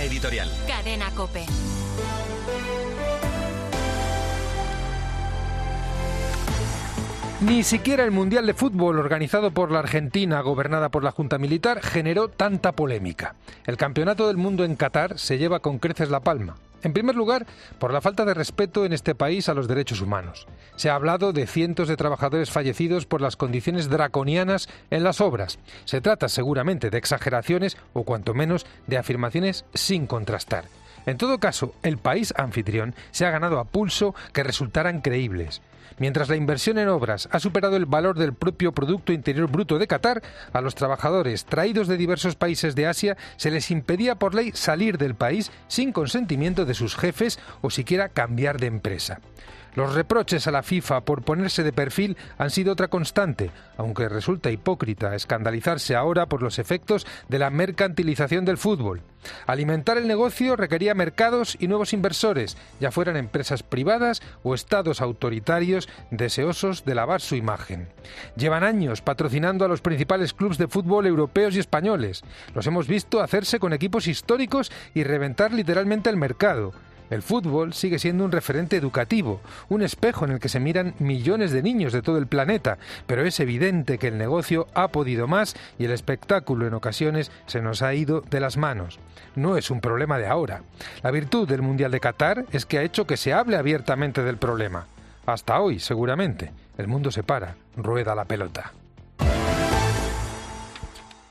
editorial. Cadena COPE. Ni siquiera el Mundial de Fútbol organizado por la Argentina, gobernada por la Junta Militar, generó tanta polémica. El Campeonato del Mundo en Qatar se lleva con creces la palma. En primer lugar, por la falta de respeto en este país a los derechos humanos. Se ha hablado de cientos de trabajadores fallecidos por las condiciones draconianas en las obras. Se trata seguramente de exageraciones o cuanto menos de afirmaciones sin contrastar. En todo caso, el país anfitrión se ha ganado a pulso que resultaran creíbles. Mientras la inversión en obras ha superado el valor del propio Producto Interior Bruto de Qatar, a los trabajadores traídos de diversos países de Asia se les impedía por ley salir del país sin consentimiento de sus jefes o siquiera cambiar de empresa. Los reproches a la FIFA por ponerse de perfil han sido otra constante, aunque resulta hipócrita escandalizarse ahora por los efectos de la mercantilización del fútbol. Alimentar el negocio requería mercados y nuevos inversores, ya fueran empresas privadas o estados autoritarios deseosos de lavar su imagen. Llevan años patrocinando a los principales clubes de fútbol europeos y españoles. Los hemos visto hacerse con equipos históricos y reventar literalmente el mercado. El fútbol sigue siendo un referente educativo, un espejo en el que se miran millones de niños de todo el planeta, pero es evidente que el negocio ha podido más y el espectáculo en ocasiones se nos ha ido de las manos. No es un problema de ahora. La virtud del Mundial de Qatar es que ha hecho que se hable abiertamente del problema. Hasta hoy, seguramente, el mundo se para, rueda la pelota.